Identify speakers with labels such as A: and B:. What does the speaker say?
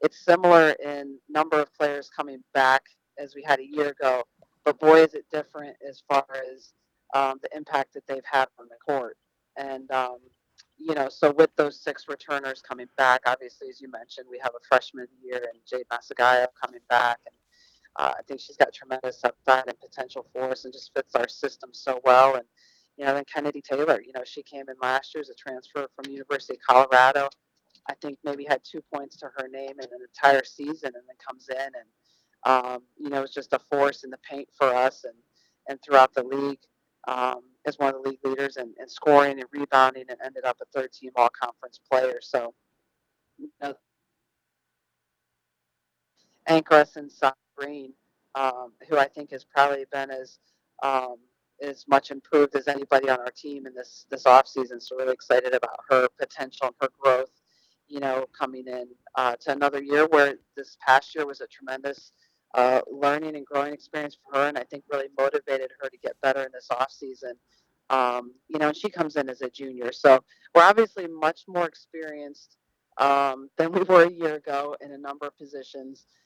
A: it's similar in number of players coming back as we had a year ago, but boy, is it different as far as the impact that they've had on the court. And so with those six returners coming back, obviously, as you mentioned, we have a freshman of the year and Jade Masagaya coming back, and I think she's got tremendous upside and potential for us, and just fits our system so well. And then Kennedy Taylor, she came in last year as a transfer from University of Colorado. I think maybe had 2 points to her name in an entire season, and then comes in and is just a force in the paint for us and throughout the league. As one of the league leaders in scoring and rebounding, and ended up a third team all conference player. So, anchor us inside Green, who I think has probably been um, as much improved as anybody on our team in this off season. So really excited about her potential and her growth. Coming in to another year where this past year was a tremendous learning and growing experience for her, and I think really motivated her to get better in this off season. And she comes in as a junior, so we're obviously much more experienced than we were a year ago in a number of positions.